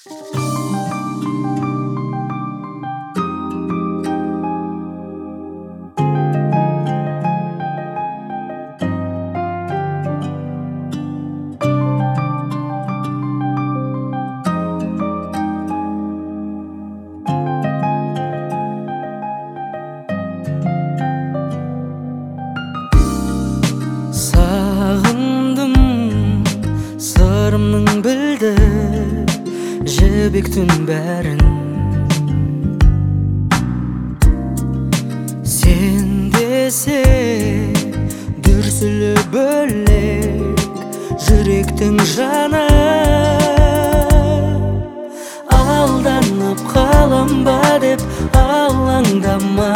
Сағындым сырымның білді жібектің бәрін. Сен десе дүрсілі бөлек жүректің жаны. Алданып қалам ба деп алаңдама,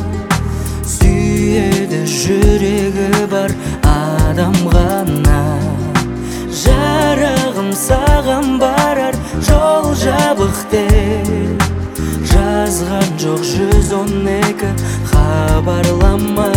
сүйеді жүрегі бар адам ғана. Жарығым саған барар жол жабық деп жазған жоқ 112 хабарлама.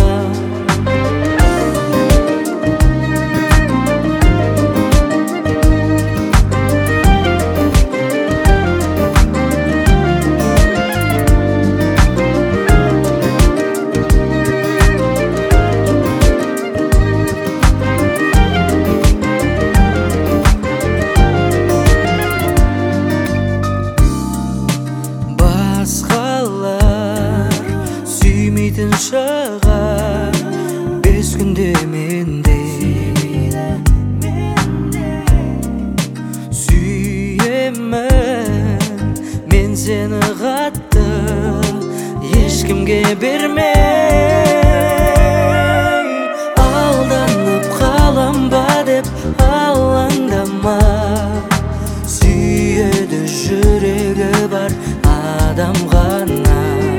Басқалар сүймейтін шығар 5 күнде менде. Сүйемін мен сені қатты, ешкімге бермей. Алданып қалам ба деп алаңдама, сүйеді жүрегі бар адам ғана.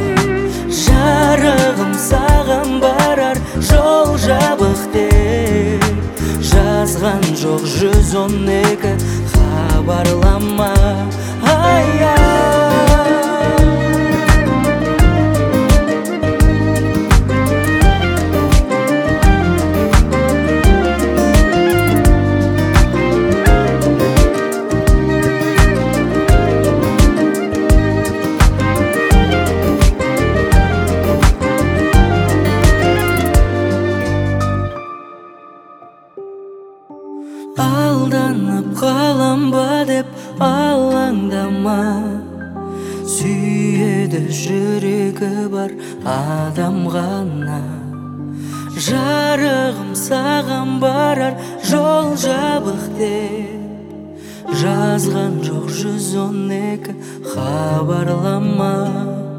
Жарығым саған барар жол жабық деп жазған жоқ 112 хабарлама. Алданып қалам ба деп алаңдама, сүйеді жүрегі бар адам ғана. Жарығым саған барар жол жабық деп жазған жоқ 112 хабарлама.